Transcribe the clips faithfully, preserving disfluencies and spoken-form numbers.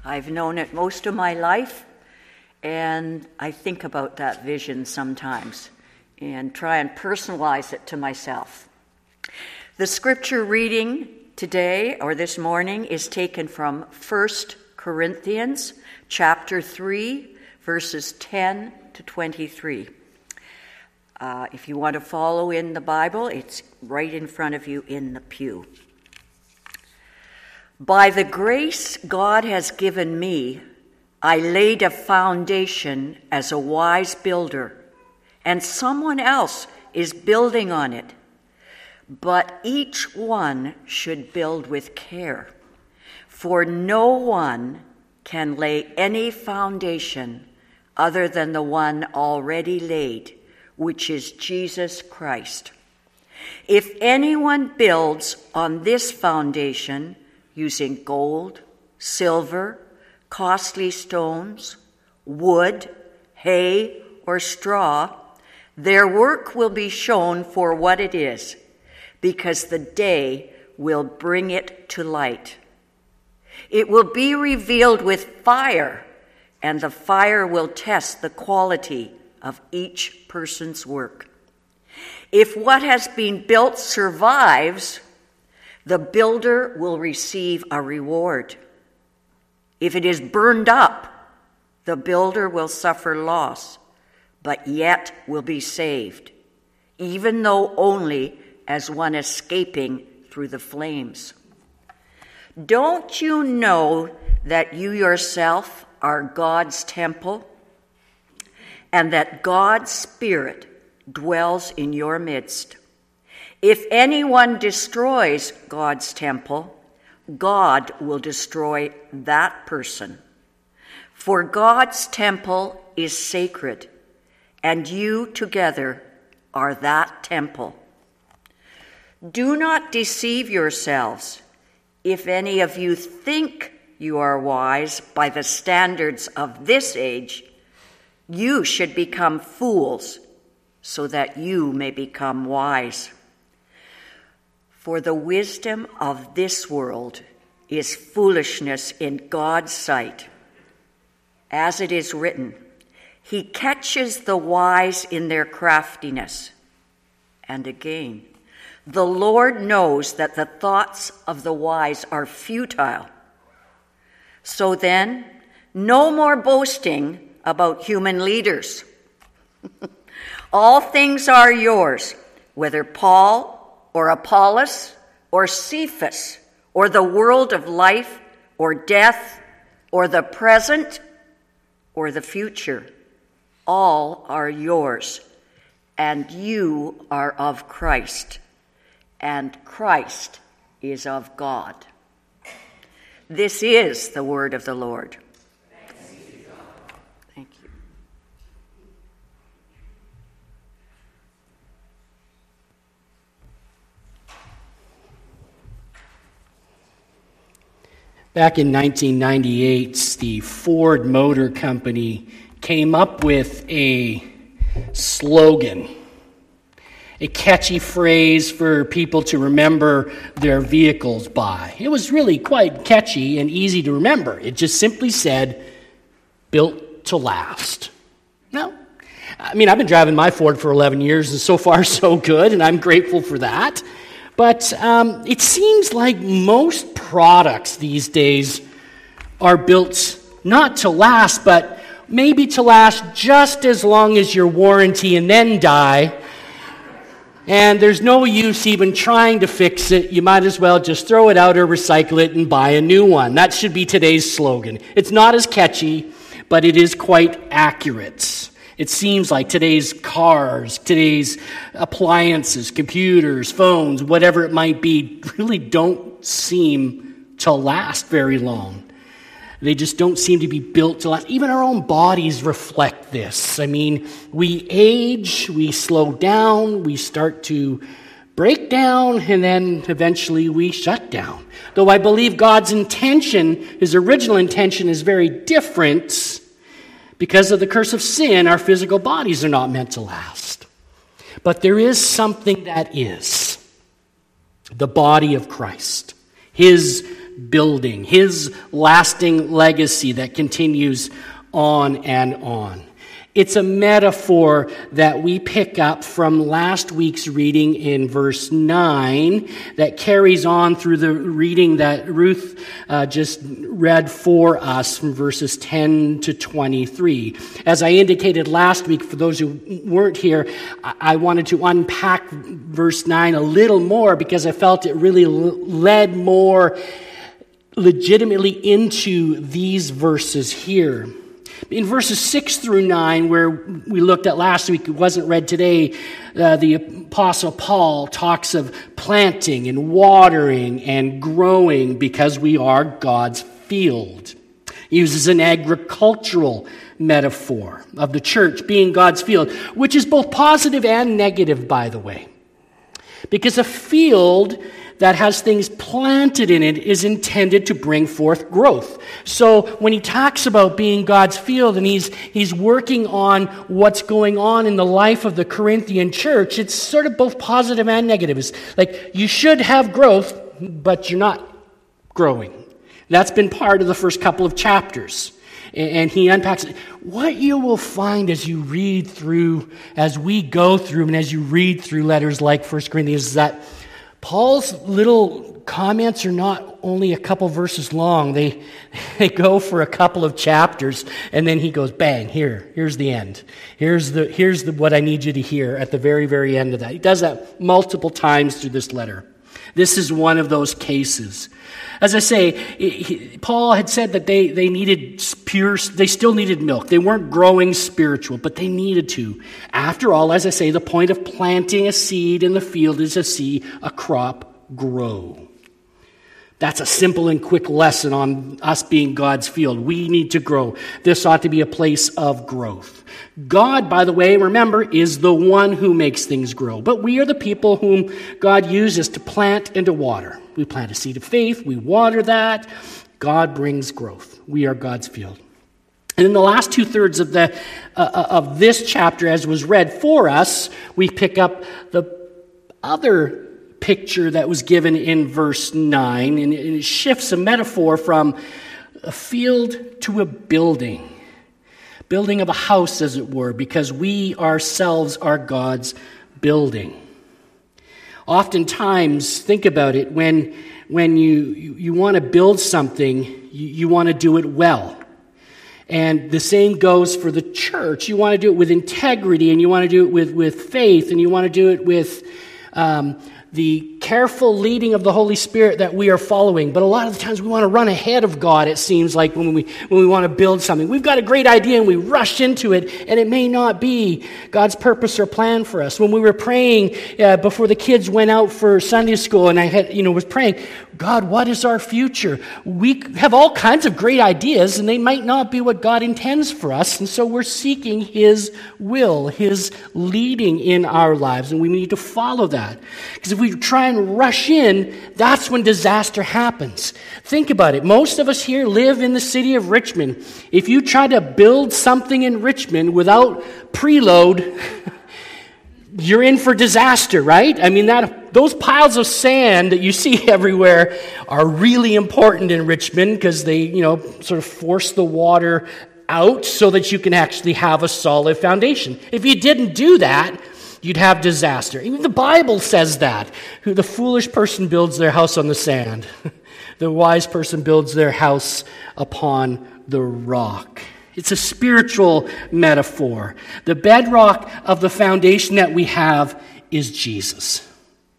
I've known it most of my life, and I think about that vision sometimes and try and personalize it to myself. The scripture reading today, or this morning, is taken from First Corinthians chapter three, verses ten to twenty-three. Uh, if you want to follow in the Bible, it's right in front of you in the pew. By the grace God has given me, I laid a foundation as a wise builder, and someone else is building on it. But each one should build with care, for no one can lay any foundation other than the one already laid, which is Jesus Christ. If anyone builds on this foundation using gold, silver, costly stones, wood, hay, or straw, their work will be shown for what it is, because the day will bring it to light. It will be revealed with fire, and the fire will test the quality of each person's work. If what has been built survives, the builder will receive a reward. If it is burned up, the builder will suffer loss, but yet will be saved, even though only as one escaping through the flames. Don't you know that you yourself are God's temple, and that God's Spirit dwells in your midst? If anyone destroys God's temple, God will destroy that person. For God's temple is sacred, and you together are that temple. Do not deceive yourselves. If any of you think you are wise by the standards of this age, you should become fools so that you may become wise. For the wisdom of this world is foolishness in God's sight. As it is written, He catches the wise in their craftiness. And again, the Lord knows that the thoughts of the wise are futile. So then, no more boasting about human leaders. All things are yours, whether Paul or Apollos or Cephas or the world of life or death or the present or the future. All are yours, and you are of Christ, and Christ is of God. This is the word of the Lord. Thank you. Back in nineteen ninety-eight, the Ford Motor Company came up with a slogan, a catchy phrase for people to remember their vehicles by. It was really quite catchy and easy to remember. It just simply said, built to last. Now, I mean, I've been driving my Ford for eleven years, and so far so good, and I'm grateful for that. But um, it seems like most products these days are built not to last, but maybe to last just as long as your warranty and then die. And there's no use even trying to fix it. You might as well just throw it out or recycle it and buy a new one. That should be today's slogan. It's not as catchy, but it is quite accurate. It seems like today's cars, today's appliances, computers, phones, whatever it might be, really don't seem to last very long. They just don't seem to be built to last. Even our own bodies reflect this. I mean, we age, we slow down, we start to break down, and then eventually we shut down. Though I believe God's intention, His original intention, is very different. Because of the curse of sin, our physical bodies are not meant to last. But there is something that is. The body of Christ. His building, his lasting legacy that continues on and on. It's a metaphor that we pick up from last week's reading in verse nine that carries on through the reading that Ruth uh, just read for us from verses ten to twenty-three. As I indicated last week, for those who weren't here, I wanted to unpack verse nine a little more because I felt it really led more legitimately into these verses here. In verses six through nine, where we looked at last week, it wasn't read today, uh, the Apostle Paul talks of planting and watering and growing because we are God's field. He uses an agricultural metaphor of the church being God's field, which is both positive and negative, by the way. Because a field that has things planted in it is intended to bring forth growth. So when he talks about being God's field and he's he's working on what's going on in the life of the Corinthian church, it's sort of both positive and negative. It's like you should have growth, but you're not growing. That's been part of the first couple of chapters. And he unpacks it. What you will find as you read through, as we go through, and as you read through letters like First Corinthians, is that Paul's little comments are not only a couple verses long. They they go for a couple of chapters, and then he goes, bang, here, here's the end. Here's the here's the what I need you to hear at the very, very end of that. He does that multiple times through this letter. This is one of those cases. As I say, he, Paul had said that they, they needed pure, they still needed milk. They weren't growing spiritual, but they needed to. After all, as I say, the point of planting a seed in the field is to see a crop grow. That's a simple and quick lesson on us being God's field. We need to grow. This ought to be a place of growth. God, by the way, remember, is the one who makes things grow. But we are the people whom God uses to plant and to water. We plant a seed of faith. We water that. God brings growth. We are God's field. And in the last two-thirds of the uh, of this chapter, as was read for us, we pick up the other picture that was given in verse nine, and it shifts a metaphor from a field to a building. Building of a house, as it were, because we ourselves are God's building. Oftentimes, think about it, when, when you, you, you want to build something, you, you want to do it well. And the same goes for the church. You want to do it with integrity, and you want to do it with, with faith, and you want to do it with um, the careful leading of the Holy Spirit that we are following. But a lot of the times we want to run ahead of God, it seems like, when we when we want to build something. We've got a great idea and we rush into it, and it may not be God's purpose or plan for us. When we were praying uh, before the kids went out for Sunday school, and I had, you know, was praying, God, what is our future? We have all kinds of great ideas, and they might not be what God intends for us. And so we're seeking His will, His leading in our lives, and we need to follow that. Because if we try and rush in, that's when disaster happens. Think about it. Most of us here live in the city of Richmond. If you try to build something in Richmond without preload, you're in for disaster, right? I mean, that those piles of sand that you see everywhere are really important in Richmond because they, you know, sort of force the water out so that you can actually have a solid foundation. If you didn't do that, you'd have disaster. Even the Bible says that. Who the foolish person builds their house on the sand. The wise person builds their house upon the rock. It's a spiritual metaphor. The bedrock of the foundation that we have is Jesus.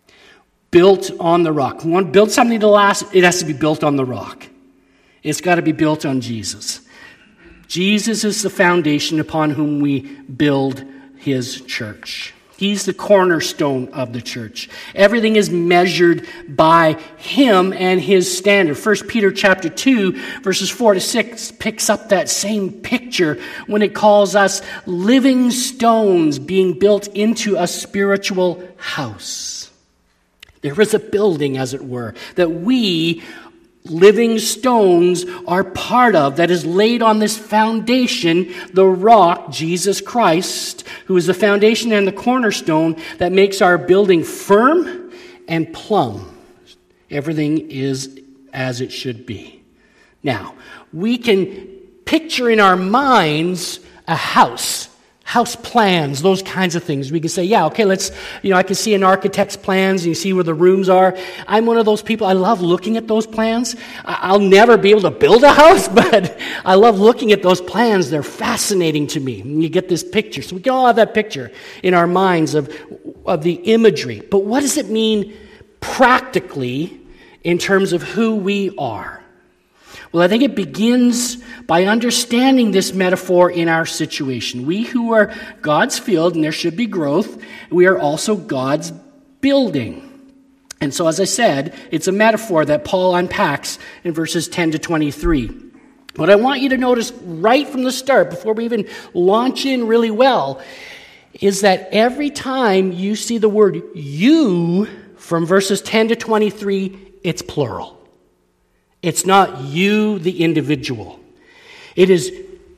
Built on the rock. We want to build something to last, it has to be built on the rock. It's got to be built on Jesus. Jesus is the foundation upon whom we build His church. He's the cornerstone of the church. Everything is measured by Him and His standard. First Peter chapter two, verses four to six picks up that same picture when it calls us living stones being built into a spiritual house. There is a building, as it were, that we living stones are part of, that is laid on this foundation, the rock, Jesus Christ, who is the foundation and the cornerstone that makes our building firm and plumb. Everything is as it should be. Now, we can picture in our minds a house, house plans, those kinds of things. We can say, yeah, okay, let's, you know, I can see an architect's plans and you see where the rooms are. I'm one of those people, I love looking at those plans. I'll never be able to build a house, but I love looking at those plans. They're fascinating to me. And you get this picture. So we can all have that picture in our minds of, of the imagery. But what does it mean practically in terms of who we are? Well, I think it begins by understanding this metaphor in our situation. We who are God's field, and there should be growth, we are also God's building. And so, as I said, it's a metaphor that Paul unpacks in verses ten to twenty-three. What I want you to notice right from the start, before we even launch in really well, is that every time you see the word you from verses ten to twenty-three, it's plural. It's not you, the individual. It is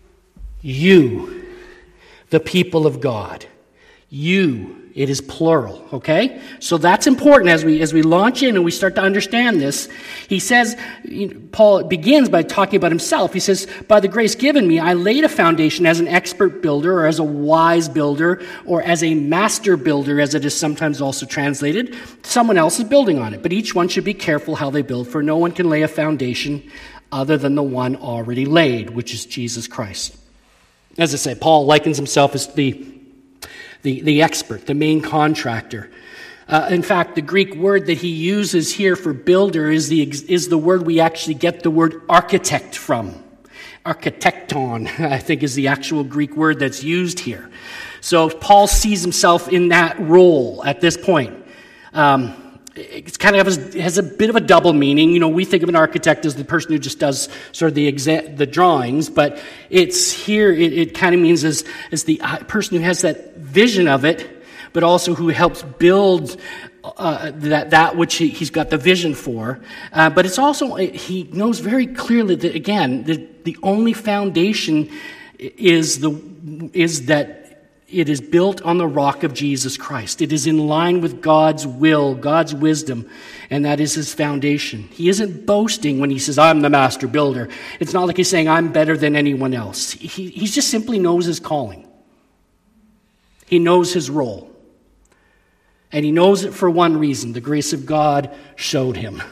you, the people of God. You. It is plural, okay? So that's important as we as we launch in and we start to understand this. He says, you know, Paul begins by talking about himself. He says, by the grace given me, I laid a foundation as an expert builder or as a wise builder or as a master builder, as it is sometimes also translated. Someone else is building on it, but each one should be careful how they build, for no one can lay a foundation other than the one already laid, which is Jesus Christ. As I say, Paul likens himself as the The, the expert, the main contractor. Uh, in fact, the Greek word that he uses here for builder is the is the word we actually get the word architect from. Architecton, I think, is the actual Greek word that's used here. So Paul sees himself in that role at this point. Um, it kind of has, has a bit of a double meaning. You know, we think of an architect as the person who just does sort of the exa- the drawings, but it's here, it, it kind of means as, as the person who has that vision of it, but also who helps build uh, that, that which he, he's got the vision for. Uh, but it's also, he knows very clearly that, again, the, the only foundation is the is that it is built on the rock of Jesus Christ. It is in line with God's will, God's wisdom, and that is his foundation. He isn't boasting when he says, I'm the master builder. It's not like he's saying, I'm better than anyone else. He, he just simply knows his calling. He knows his role. And he knows it for one reason. The grace of God showed him.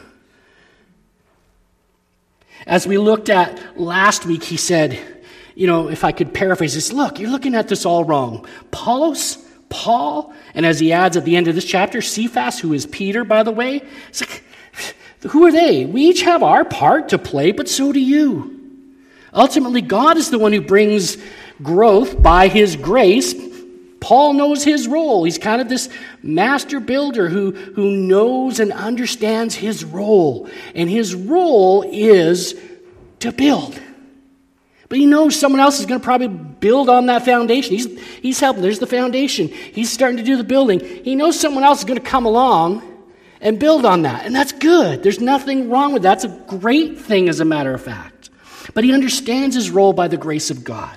As we looked at last week, he said, you know, if I could paraphrase this, look, you're looking at this all wrong. Apollos, Paul, and as he adds at the end of this chapter, Cephas, who is Peter, by the way, it's like, who are they? We each have our part to play, but so do you. Ultimately, God is the one who brings growth by his grace. Paul knows his role. He's kind of this master builder who, who knows and understands his role. And his role is to build. But he knows someone else is going to probably build on that foundation. He's, he's helping. There's the foundation. He's starting to do the building. He knows someone else is going to come along and build on that. And that's good. There's nothing wrong with that. That's a great thing, as a matter of fact. But he understands his role by the grace of God.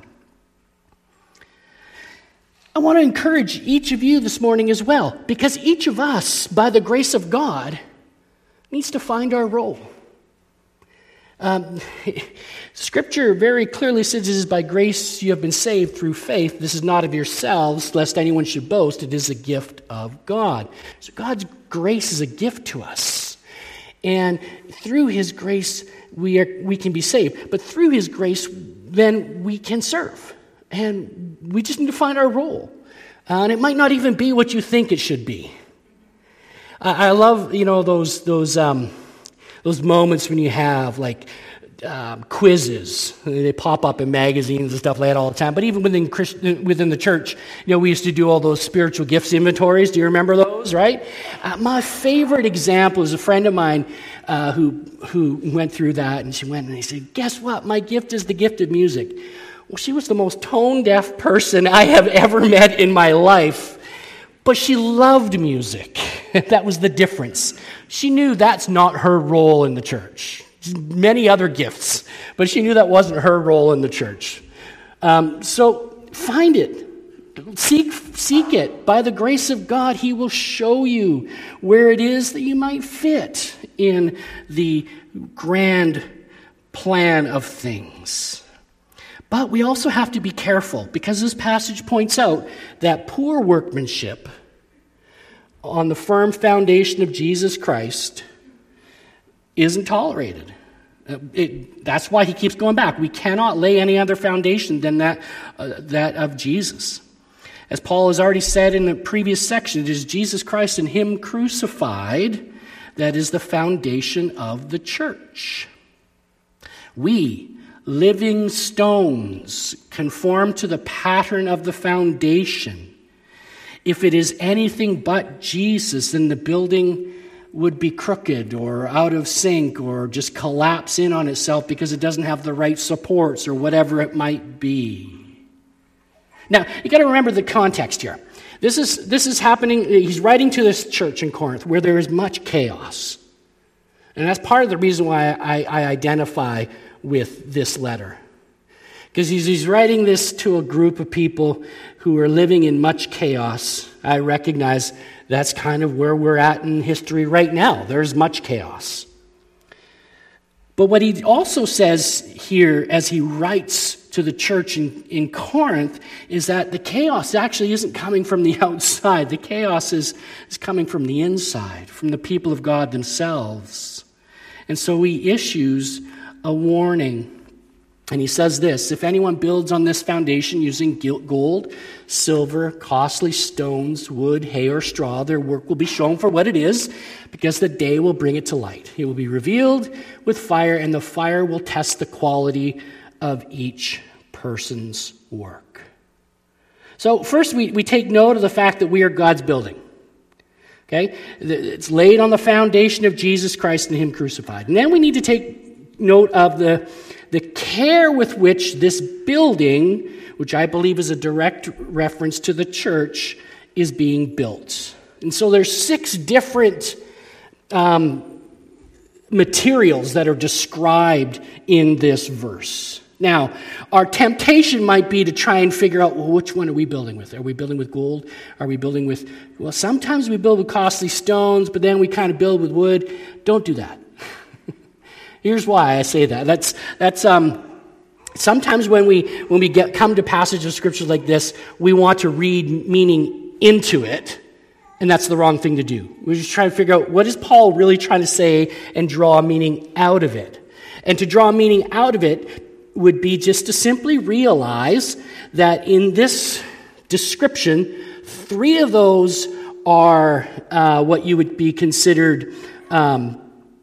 I want to encourage each of you this morning as well, because each of us, by the grace of God, needs to find our role. Um, Scripture very clearly says it is by grace you have been saved through faith. This is not of yourselves, lest anyone should boast. It is a gift of God. So God's grace is a gift to us. And through his grace, we are we can be saved. But through his grace, then we can serve. And we just need to find our role. Uh, and it might not even be what you think it should be. I, I love, you know, those those um, those moments when you have, like, um, quizzes. They pop up in magazines and stuff like that all the time. But even within Christ, within the church, you know, we used to do all those spiritual gifts inventories. Do you remember those, right? Uh, my favorite example is a friend of mine uh, who who went through that, and she went and he said, guess what? My gift is the gift of music. Well, she was the most tone-deaf person I have ever met in my life, but she loved music. That was the difference. She knew that's not her role in the church. Many other gifts, but she knew that wasn't her role in the church. Um, so find it. Seek, seek it. By the grace of God, he will show you where it is that you might fit in the grand plan of things. But we also have to be careful, because this passage points out that poor workmanship on the firm foundation of Jesus Christ isn't tolerated. It, that's why he keeps going back. We cannot lay any other foundation than that, uh, that of Jesus. As Paul has already said in the previous section, it is Jesus Christ and him crucified that is the foundation of the church. We, living stones, conform to the pattern of the foundation. If it is anything but Jesus, then the building would be crooked or out of sync or just collapse in on itself because it doesn't have the right supports or whatever it might be. Now, you got to remember the context here. This is this is happening, he's writing to this church in Corinth where there is much chaos. And that's part of the reason why I, I identify with this letter. Because he's, he's writing this to a group of people who are living in much chaos. I recognize that's kind of where we're at in history right now. There's much chaos. But what he also says here as he writes to the church in, in Corinth is that the chaos actually isn't coming from the outside. The chaos is, is coming from the inside, from the people of God themselves. And so he issues a warning. And he says this: if anyone builds on this foundation using gold, silver, costly stones, wood, hay, or straw, their work will be shown for what it is, because the day will bring it to light. It will be revealed with fire, and the fire will test the quality of each person's work. So first we, we take note of the fact that we are God's building. Okay? It's laid on the foundation of Jesus Christ and him crucified. And then we need to take note of the The care with which this building, which I believe is a direct reference to the church, is being built. And so there's six different um, materials that are described in this verse. Now, our temptation might be to try and figure out, well, which one are we building with? Are we building with gold? Are we building with, well, sometimes we build with costly stones, but then we kind of build with wood. Don't do that. Here's why I say that. That's that's um. Sometimes when we when we get come to passages of scripture like this, we want to read meaning into it, and that's the wrong thing to do. We're just trying to figure out what is Paul really trying to say and draw a meaning out of it. And to draw a meaning out of it would be just to simply realize that in this description, three of those are uh, what you would be considered Um,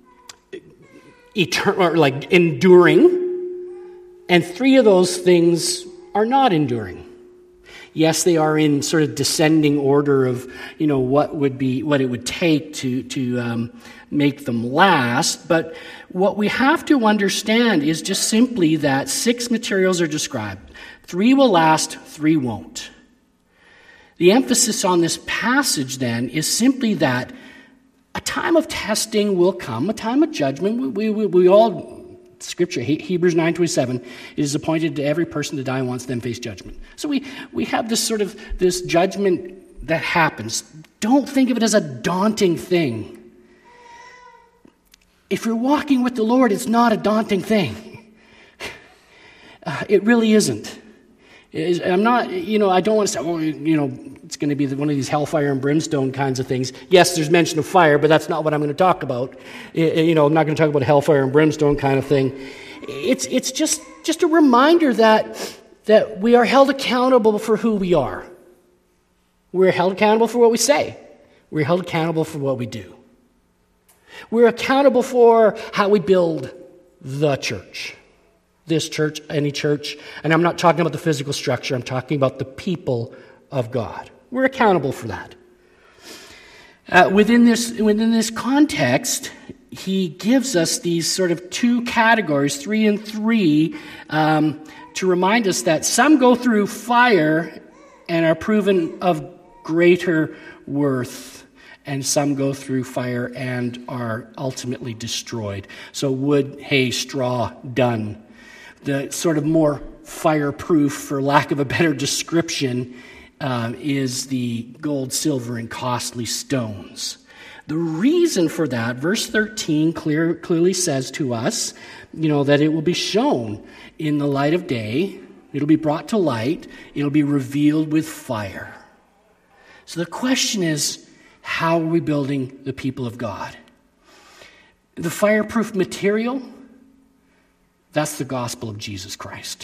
Eternal, or like enduring, and three of those things are not enduring. Yes, they are in sort of descending order of, you know, what would be what it would take to to um, make them last. But what we have to understand is just simply that six materials are described. Three will last, three won't. The emphasis on this passage then is simply that a time of testing will come, a time of judgment. We, we, we all, Scripture, Hebrews nine twenty-seven, it is appointed to every person to die once, then face judgment. So we, we have this sort of, this judgment that happens. Don't think of it as a daunting thing. If you're walking with the Lord, it's not a daunting thing. Uh, it really isn't. It is, I'm not, you know, I don't want to say, oh, you know, it's going to be one of these hellfire and brimstone kinds of things. Yes, there's mention of fire, but that's not what I'm going to talk about. You know, I'm not going to talk about a hellfire and brimstone kind of thing. It's it's just just a reminder that that we are held accountable for who we are. We're held accountable for what we say. We're held accountable for what we do. We're accountable for how we build the church. This church, any church. And I'm not talking about the physical structure. I'm talking about the people of God. We're accountable for that. Uh, within this within this context, he gives us these sort of two categories, three and three, um, to remind us that some go through fire and are proven of greater worth, and some go through fire and are ultimately destroyed. So wood, hay, straw, done. The sort of more fireproof, for lack of a better description, Uh, is the gold, silver, and costly stones. The reason for that, verse thirteen clear, clearly says to us, you know, that it will be shown in the light of day. It'll be brought to light. It'll be revealed with fire. So the question is, how are we building the people of God? The fireproof material, that's the gospel of Jesus Christ.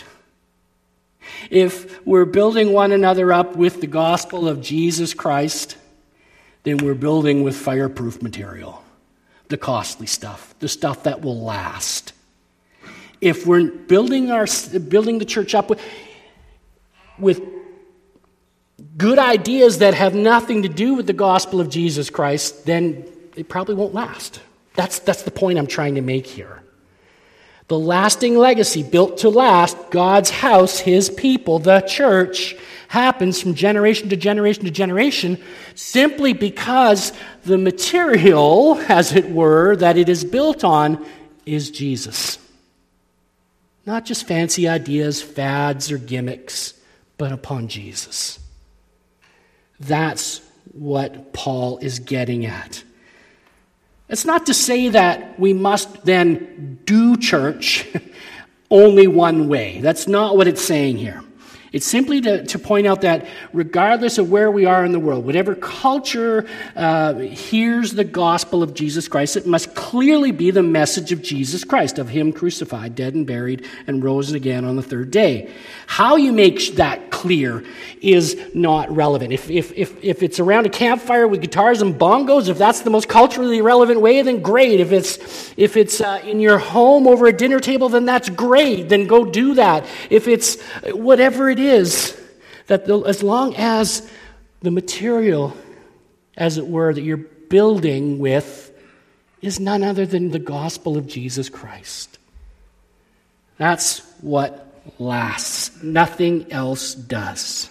If we're building one another up with the gospel of Jesus Christ, then we're building with fireproof material, the costly stuff, the stuff that will last. If we're building our building the church up with, with good ideas that have nothing to do with the gospel of Jesus Christ, then it probably won't last. That's, that's the point I'm trying to make here. The lasting legacy, built to last, God's house, his people, the church, happens from generation to generation to generation simply because the material, as it were, that it is built on is Jesus. Not just fancy ideas, fads, or gimmicks, but upon Jesus. That's what Paul is getting at. It's not to say that we must then do church only one way. That's not what it's saying here. It's simply to, to point out that regardless of where we are in the world, whatever culture uh, hears the gospel of Jesus Christ, it must clearly be the message of Jesus Christ, of him crucified, dead and buried, and rose again on the third day. How you make that clear is not relevant. If, if, if, if it's around a campfire with guitars and bongos, if that's the most culturally relevant way, then great. If it's, if it's uh, in your home over a dinner table, then that's great. Then go do that. If it's whatever it is, is that the, as long as the material, as it were, that you're building with is none other than the gospel of Jesus Christ. That's what lasts. Nothing else does.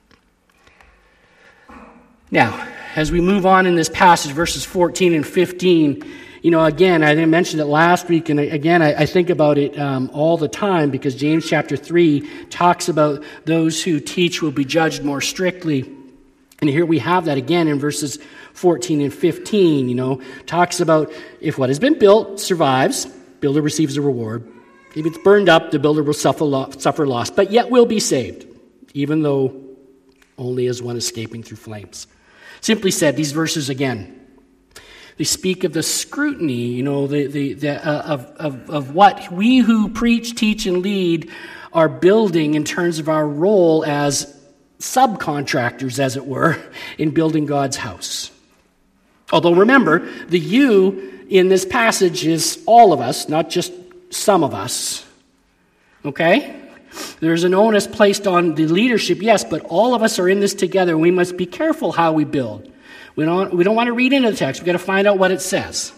Now, as we move on in this passage, verses fourteen and fifteen, you know, again, I didn't mention it last week, and again, I, I think about it um, all the time because James chapter three talks about those who teach will be judged more strictly. And here we have that again in verses fourteen and fifteen, you know, talks about if what has been built survives, builder receives a reward. If it's burned up, the builder will suffer, lo- suffer loss, but yet will be saved, even though only as one escaping through flames. Simply said, these verses again, they speak of the scrutiny, you know, the, the, the, uh, of, of, of what we who preach, teach, and lead are building in terms of our role as subcontractors, as it were, in building God's house. Although remember, the you in this passage is all of us, not just some of us. Okay? There's an onus placed on the leadership, yes, but all of us are in this together. We must be careful how we build. We don't, we don't want to read into the text. We've got to find out what it says.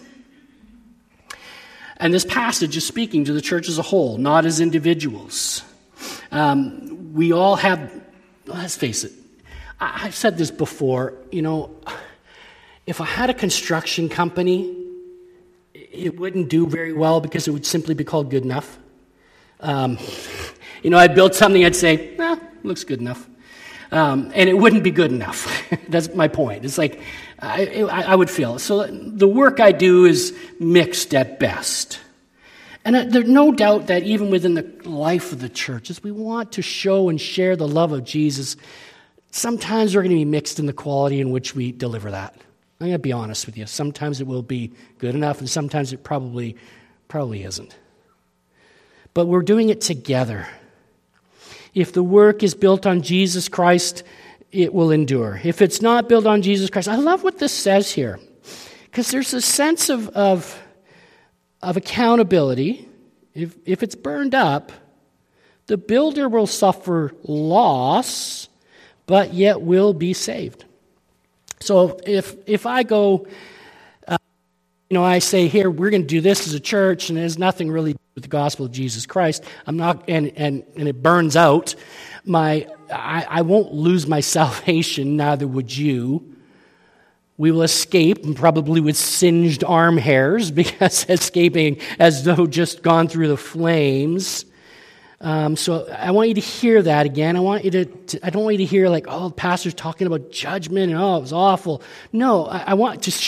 And this passage is speaking to the church as a whole, not as individuals. Um, we all have, let's face it, I, I've said this before, you know, if I had a construction company, it wouldn't do very well because it would simply be called good enough. Um, you know, I built something, I'd say, eh, looks good enough. Um, and it wouldn't be good enough. That's my point. It's like, I, I would feel. So the work I do is mixed at best. And there's no doubt that even within the life of the church, as we want to show and share the love of Jesus, sometimes we're going to be mixed in the quality in which we deliver that. I'm going to be honest with you. Sometimes it will be good enough, and sometimes it probably, probably isn't. But we're doing it together. If the work is built on Jesus Christ, it will endure. If it's not built on Jesus Christ, I love what this says here. Because there's a sense of, of, of accountability. If, if it's burned up, the builder will suffer loss, but yet will be saved. So if if I go, uh, you know, I say, here, we're going to do this as a church, and there's nothing really with the gospel of Jesus Christ, I'm not, and and, and it burns out, my I, I won't lose my salvation, neither would you. We will escape, and probably with singed arm hairs, because escaping as though just gone through the flames. Um, so I want you to hear that again. I want you to, to, I don't want you to hear like, oh, the pastor's talking about judgment and oh, it was awful. No, I, I want to show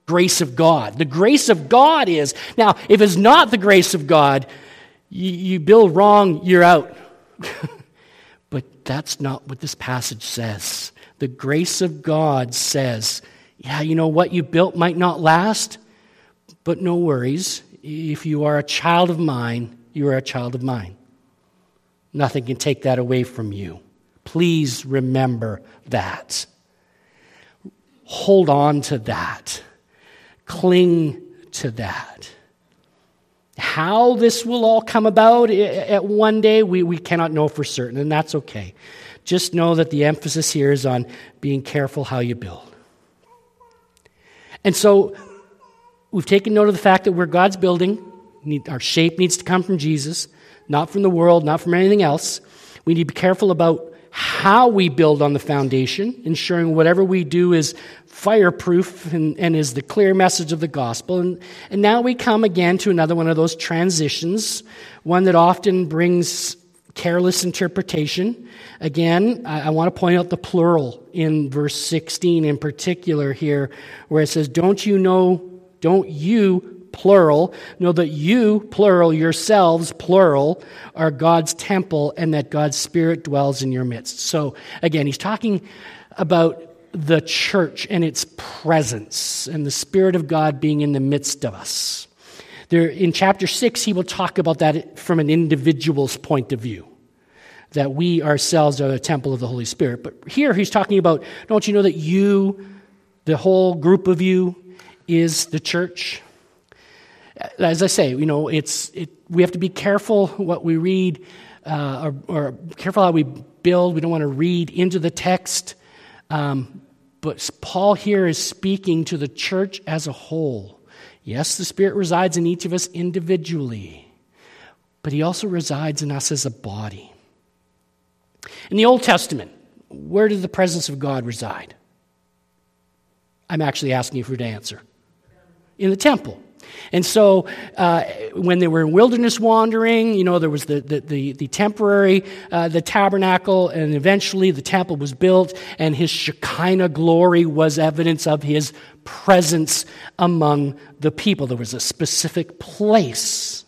grace of God. The grace of God is, now, if it's not the grace of God, you, you build wrong, you're out. But that's not what this passage says. The grace of God says, yeah, you know what you built might not last, but no worries. If you are a child of mine, you are a child of mine. Nothing can take that away from you. Please remember that. Hold on to that. Cling to that. How this will all come about at one day, we, we cannot know for certain, and that's okay. Just know that the emphasis here is on being careful how you build. And so we've taken note of the fact that we're God's building. Our shape needs to come from Jesus, not from the world, not from anything else. We need to be careful about how we build on the foundation, ensuring whatever we do is fireproof and, and is the clear message of the gospel. And, and now we come again to another one of those transitions, one that often brings careless interpretation. Again, I, I want to point out the plural in verse sixteen in particular here, where it says, don't you know, don't you, plural, know that you, plural, yourselves, plural, are God's temple and that God's Spirit dwells in your midst. So again, he's talking about the church and its presence and the Spirit of God being in the midst of us. There, in chapter six, he will talk about that from an individual's point of view, that we ourselves are the temple of the Holy Spirit. But here he's talking about, don't you know that you, the whole group of you, is the church? As I say, you know, it's it, we have to be careful what we read, uh, or, or careful how we build. We don't want to read into the text. Um, but Paul here is speaking to the church as a whole. Yes, the Spirit resides in each of us individually, but he also resides in us as a body. In the Old Testament, where did the presence of God reside? I'm actually asking you for the answer. In the temple. And so uh, when they were in wilderness wandering, you know, there was the the, the, the temporary, uh, the tabernacle, and eventually the temple was built, and his Shekinah glory was evidence of his presence among the people. There was a specific place.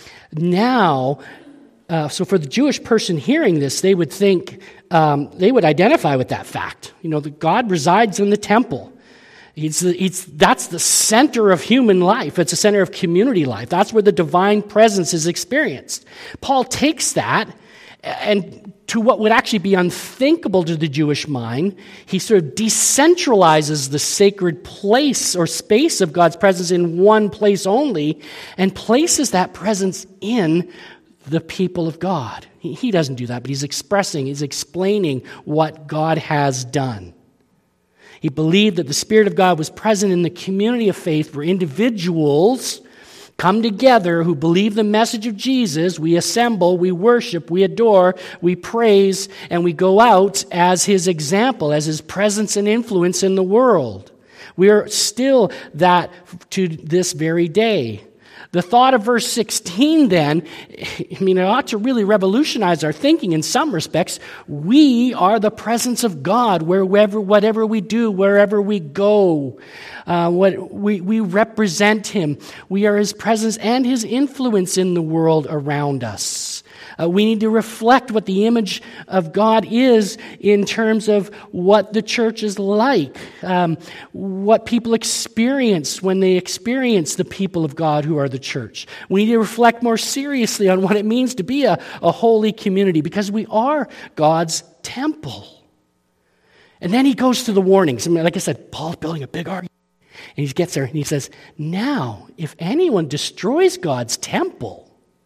Now, uh, so for the Jewish person hearing this, they would think, um, they would identify with that fact. You know, that God resides in the temple. It's, it's, that's the center of human life. It's the center of community life. That's where the divine presence is experienced. Paul takes that, and to what would actually be unthinkable to the Jewish mind, he sort of decentralizes the sacred place or space of God's presence in one place only, and places that presence in the people of God. He, he doesn't do that, but he's expressing, he's explaining what God has done. He believed that the Spirit of God was present in the community of faith where individuals come together who believe the message of Jesus. We assemble, we worship, we adore, we praise, and we go out as his example, as his presence and influence in the world. We are still that to this very day. The thought of verse sixteen then, I mean, it ought to really revolutionize our thinking in some respects. We are the presence of God wherever, whatever we do, wherever we go. Uh, what we, we represent him. We are his presence and his influence in the world around us. Uh, we need to reflect what the image of God is in terms of what the church is like, um, what people experience when they experience the people of God who are the church. We need to reflect more seriously on what it means to be a, a holy community, because we are God's temple. And then he goes to the warnings. I mean, like I said, Paul's building a big argument. And he gets there and he says, now, if anyone destroys God's temple,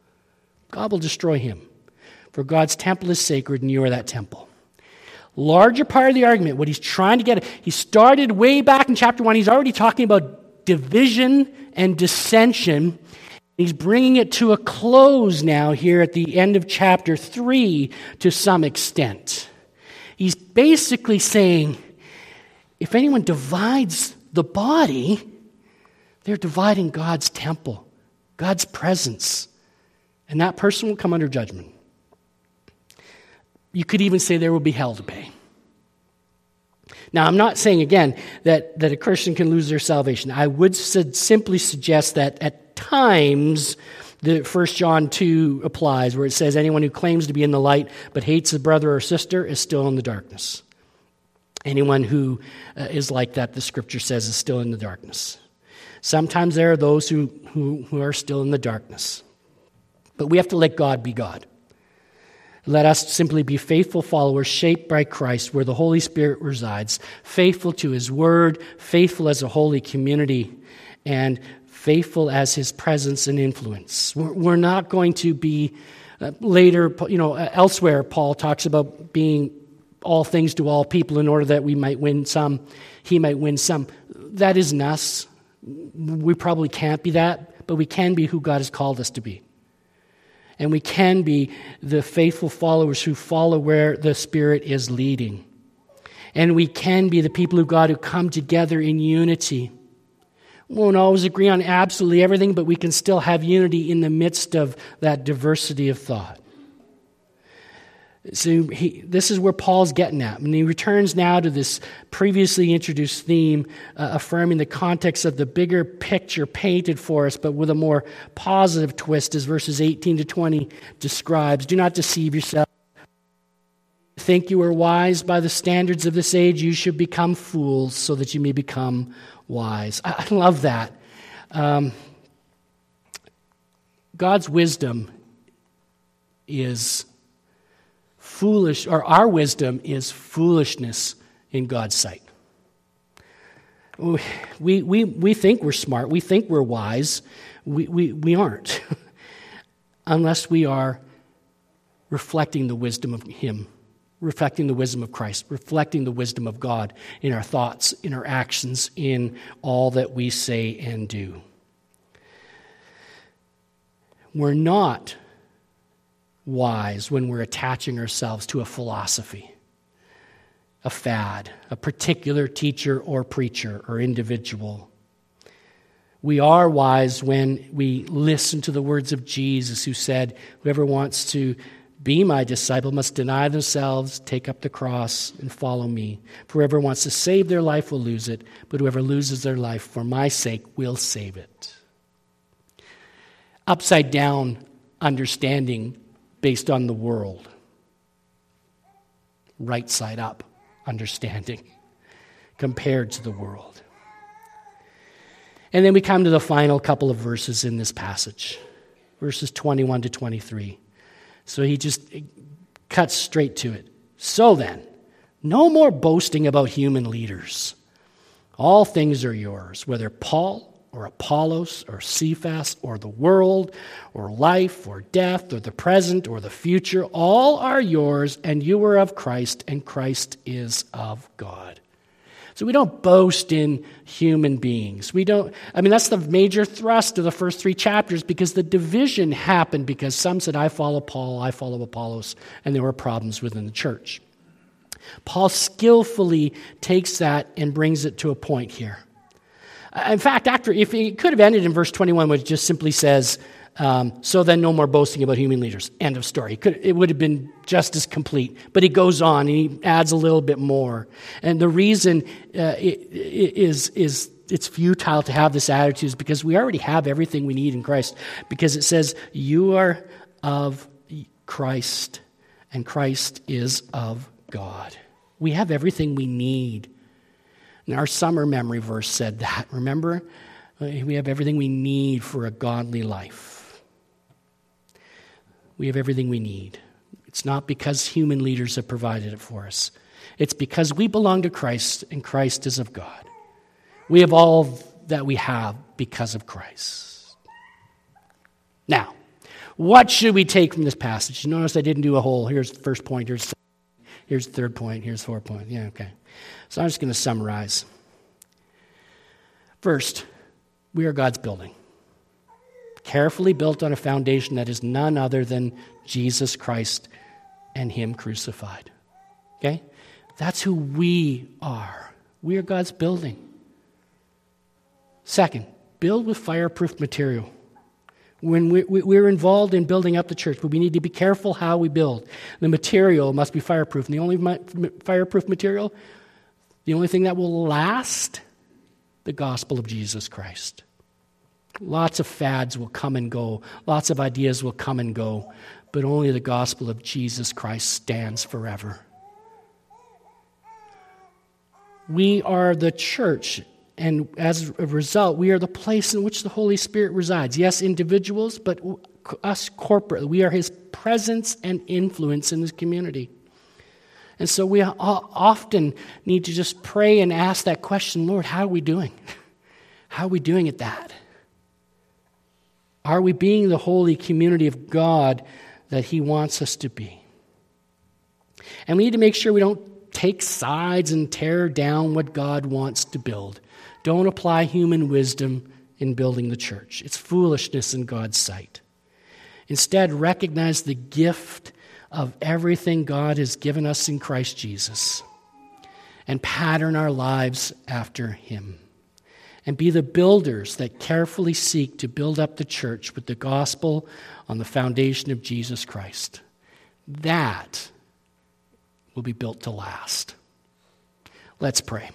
God will destroy him. For God's temple is sacred, and you are that temple. Larger part of the argument, what he's trying to get at, he started way back in chapter one. He's already talking about division and dissension. He's bringing it to a close now here at the end of chapter three to some extent. He's basically saying, if anyone divides the body, they're dividing God's temple, God's presence. And that person will come under judgment. You could even say there will be hell to pay. Now, I'm not saying, again, that, that a Christian can lose their salvation. I would su- simply suggest that at times, the First John two applies, where it says, anyone who claims to be in the light but hates a brother or sister is still in the darkness. Anyone who uh, is like that, the Scripture says, is still in the darkness. Sometimes there are those who, who, who are still in the darkness. But we have to let God be God. Let us simply be faithful followers shaped by Christ, where the Holy Spirit resides, faithful to His Word, faithful as a holy community, and faithful as His presence and influence. We're not going to be, uh, later, you know, elsewhere, Paul talks about being all things to all people in order that we might win some, He might win some. That isn't us. We probably can't be that, but we can be who God has called us to be. And we can be the faithful followers who follow where the Spirit is leading. And we can be the people of God who come together in unity. We won't always agree on absolutely everything, but we can still have unity in the midst of that diversity of thought. So he, this is where Paul's getting at. And he returns now to this previously introduced theme, uh, affirming the context of the bigger picture painted for us, but with a more positive twist, as verses eighteen to twenty describes. Do not deceive yourself. Think you are wise by the standards of this age, you should become fools so that you may become wise. I, I love that. Um, God's wisdom is foolish, or our wisdom is foolishness in God's sight. We we we think we're smart. We think we're wise. We we, we aren't, unless we are reflecting the wisdom of Him, reflecting the wisdom of Christ, reflecting the wisdom of God in our thoughts, in our actions, in all that we say and do. We're not wise when we're attaching ourselves to a philosophy, a fad, a particular teacher or preacher or individual. We are wise when we listen to the words of Jesus, who said, whoever wants to be my disciple must deny themselves, take up the cross, and follow me. For whoever wants to save their life will lose it, but whoever loses their life for my sake will save it. Upside down understanding based on the world. Right side up understanding compared to the world. And then we come to the final couple of verses in this passage, verses twenty-one to twenty-three. So he just cuts straight to it. So then, no more boasting about human leaders. All things are yours, whether Paul or Apollos, or Cephas, or the world, or life, or death, or the present, or the future, all are yours, and you are of Christ, and Christ is of God. So we don't boast in human beings. We don't, I mean, that's the major thrust of the first three chapters, because the division happened because some said, I follow Paul, I follow Apollos, and there were problems within the church. Paul skillfully takes that and brings it to a point here. In fact, after, if it could have ended in verse twenty-one, which just simply says, um, so then no more boasting about human leaders. End of story. It, could, it would have been just as complete. But he goes on and he adds a little bit more. And the reason uh, it, it is, is it's futile to have this attitude is because we already have everything we need in Christ. Because it says, you are of Christ, and Christ is of God. We have everything we need. And our summer memory verse said that. Remember? We have everything we need for a godly life. We have everything we need. It's not because human leaders have provided it for us. It's because we belong to Christ, and Christ is of God. We have all that we have because of Christ. Now, what should we take from this passage? You notice I didn't do a whole, here's the first point, here's the Here's the third point. Here's the fourth point. Yeah, okay. So I'm just going to summarize. First, we are God's building, carefully built on a foundation that is none other than Jesus Christ and Him crucified. Okay? That's who we are. We are God's building. Second, build with fireproof material. When we, we, we're involved in building up the church, but we need to be careful how we build. The material must be fireproof. And the only ma- fireproof material, The only thing that will last, the gospel of Jesus Christ. Lots of fads will come and go. Lots of ideas will come and go. But only the gospel of Jesus Christ stands forever. We are the church, and as a result, we are the place in which the Holy Spirit resides. Yes, individuals, but us corporately. We are His presence and influence in this community. And so we often need to just pray and ask that question, Lord, how are we doing? How are we doing at that? Are we being the holy community of God that He wants us to be? And we need to make sure we don't take sides and tear down what God wants to build. Don't apply human wisdom in building the church. It's foolishness in God's sight. Instead, recognize the gift of everything God has given us in Christ Jesus and pattern our lives after Him. And be the builders that carefully seek to build up the church with the gospel on the foundation of Jesus Christ. That will be built to last. Let's pray.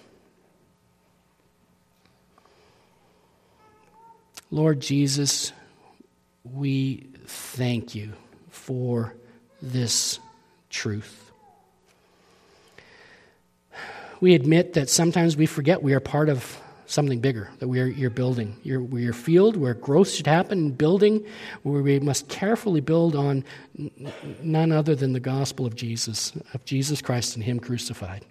Lord Jesus, we thank You for this truth. We admit that sometimes we forget we are part of something bigger, that we are your building, your, we're your field where growth should happen, building where we must carefully build on n- none other than the gospel of Jesus, of Jesus Christ and Him crucified.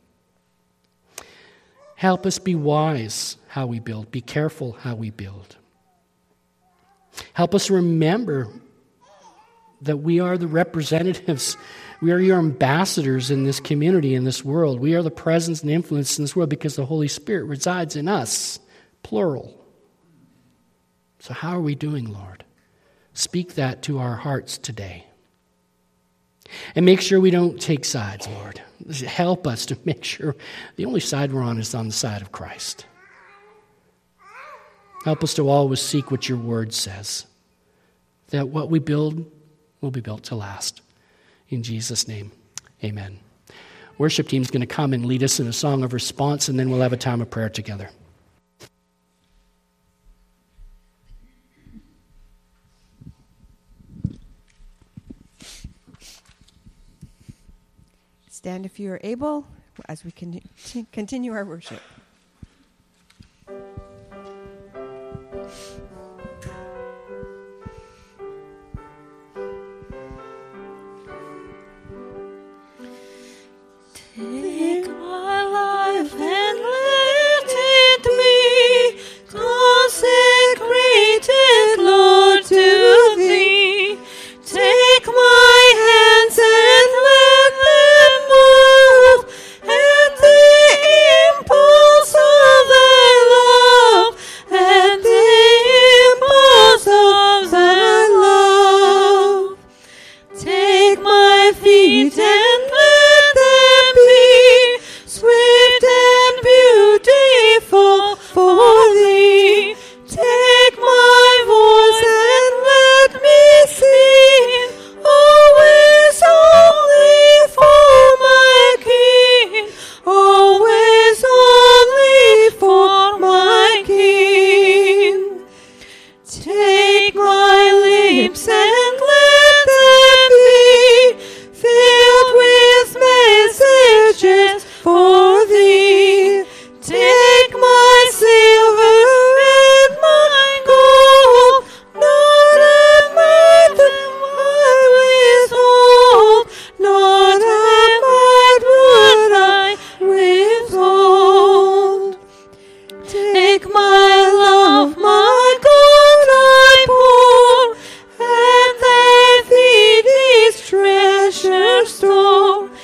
Help us be wise how we build, be careful how we build. Help us remember that we are the representatives, we are your ambassadors in this community, in this world. We are the presence and influence in this world because the Holy Spirit resides in us, plural. So how are we doing, Lord? Speak that to our hearts today. And make sure we don't take sides, Lord. Help us to make sure the only side we're on is on the side of Christ. Help us to always seek what your word says, that what we build will be built to last. In Jesus' name, amen. Worship team's going to come and lead us in a song of response, and then we'll have a time of prayer together. Stand if you are able as we con- continue our worship. Take my life and let it be consecrated, Lord, to Thee. Take my hands and let them move at the impulse of Thy love, at the impulse of Thy love. Take my feet and let them be swift and beautiful for Thee. Take my voice and let me sing, always only for my King, always only for my King. Take my lips and let them be filled with messages for Thee. Take my silver and my gold, not a mite that I withhold, not a mite would I withhold. Take my love, my God, I pour at Thy feet, this treasure store.